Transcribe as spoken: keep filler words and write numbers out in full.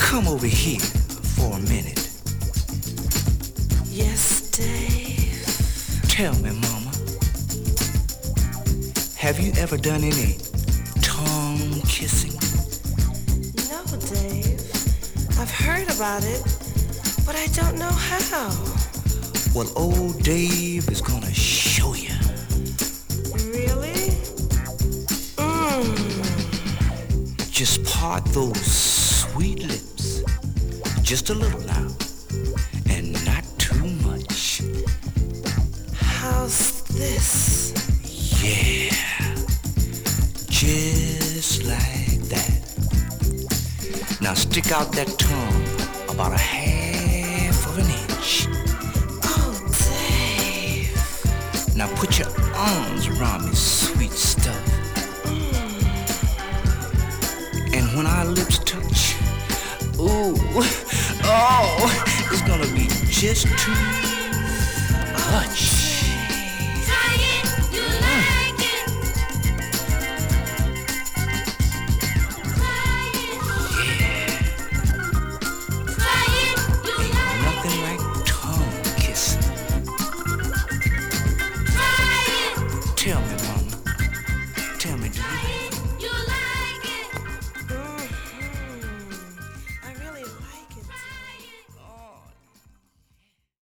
come over here for a minute. Yes, Dave? Tell me, Mama, have you ever done any tongue kissing? No, Dave. I've heard about it, but I don't know how. Well, old Dave is gonna show you. Really? Mmm. Just part those sweet lips. Just a little now. And not too much. How's this? Yeah. Just like that. Now stick out that tongue about a half of an inch. Oh, Dave. Now put your arms around me, sweet stuff. Mm. And when our lips touch, ooh, oh, it's gonna be just too much.